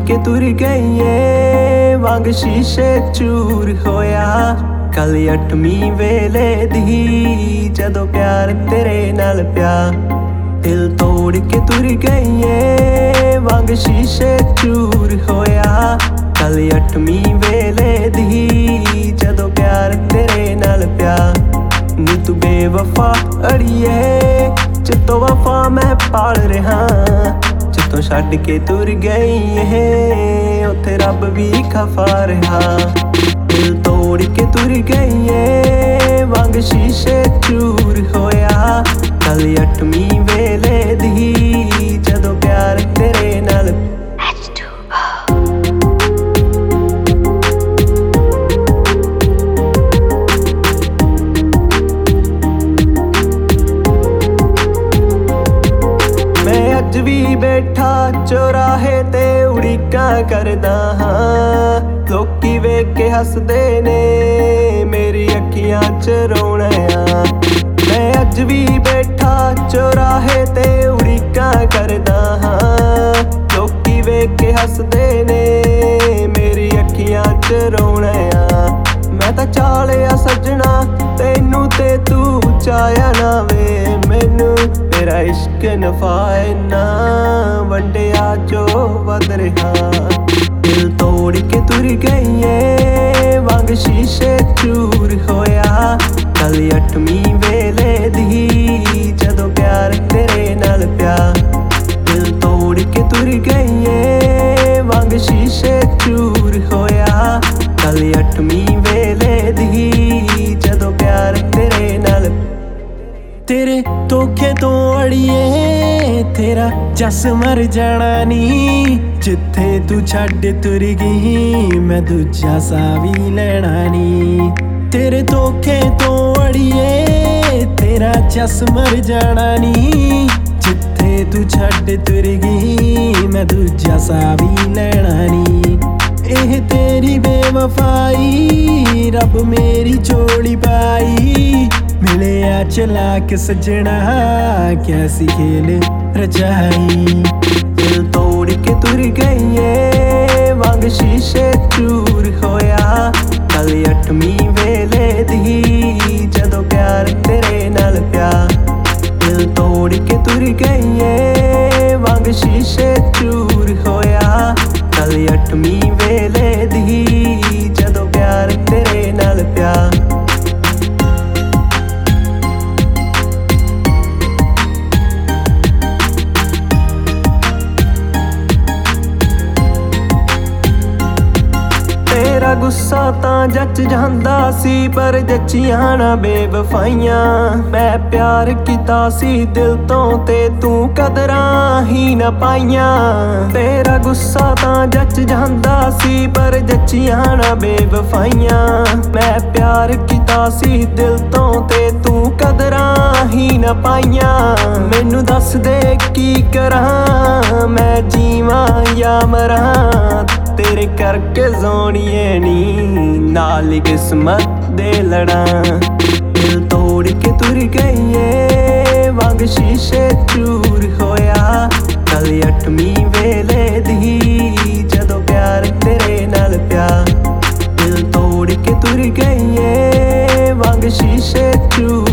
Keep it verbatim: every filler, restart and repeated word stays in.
के तुर गई ਏ वांग शीशे चूर होया कल अठवीं वेले दी जदों प्यार तेरे नाल प्या दिल तोड़ के तुर गई ਏ वांग शीशे चूर होया कल अठवीं वेले दी जदों प्यार तेरे नाल प्या नी तू बेवफा अड़िए चित्तों वफा मैं पाल रहा तो छड्ड के तुर गई है उत्थे रब भी खफा रहा दिल तोड़ के तुर गई है वांग शीशे चूर होया कल अठवीं वेले दी जदों प्यार तेरे नाल अज भी बैठा चौराहे ते उड़ीका करदा हाँ लोकी वेख के हसदे ने मेरी अखियां च रोना आ मैं अज भी बैठा चौराहे ते उड़ीका करदा हाँ लोकी वेख के हसदे ने मेरी अखियां च रोना आ मैं तां चालिया सजना तैनू ते तू चाया ना वे मैनू मेरा इश्क नफाए ना वंडिया जो वध रहा दिल तोड़ के तुर गई ਏ वांग शीशे चूर होया कल अठवीं वेले दी जदों प्यार तेरे नाल प्या दिल तोड़ के तुर गई ਏ वांग शीशे चूर होया कल अठवीं वेले दी जदों प्यार तेरे नाल तेरे धोखे तो अड़िए तेरा जस मर जाना नी जिथे तू छड्ड तुर गई मैं दूजा सा भी लेना नी तेरे धोखे तो अड़िए तेरा जस मर जाना नी जिथे तू छड्ड तुर गई मैं दूजा सा भी लेना नी एह तेरी बेवफाई रब मेरी जोड़ी पाई मिले आ चला के सजना कैसी खेल रचाई दिल तोड़ के तुर गई ਏ वांग शीशे चूर होया कल अठवीं वेले दी जदों प्यार तेरे नाल प्या दिल तोड़ के तुर गई ਏ वांग शीशे चूर होया कल अठवीं वेले दी जदों प्यार तेरे नाल प्या तेरा गुस्सा तां जच जांदा सी पर जच्चियां ना बेवफाइयां मैं प्यार कीता सी दिल तो ते तू कदरां ही ना पाइयां तेरा गुस्सा तां जच जांदा सी पर जच्चियां ना बेवफाइयां मैं प्यार कीता सी दिल तो ते तू कदरां ही ना पाइयां मैनू दस दे की करां मैं जीवां या मरां तेरे करके जोनिए नी नाल किस्मत दे लड़ा दिल तोड़ के तुर गई ਏ वांग शीशे चूर होया कल अठवीं वेले दी जदों प्यार तेरे नाल प्या दिल तोड़ के तुर गई ਏ वांग शीशे चूर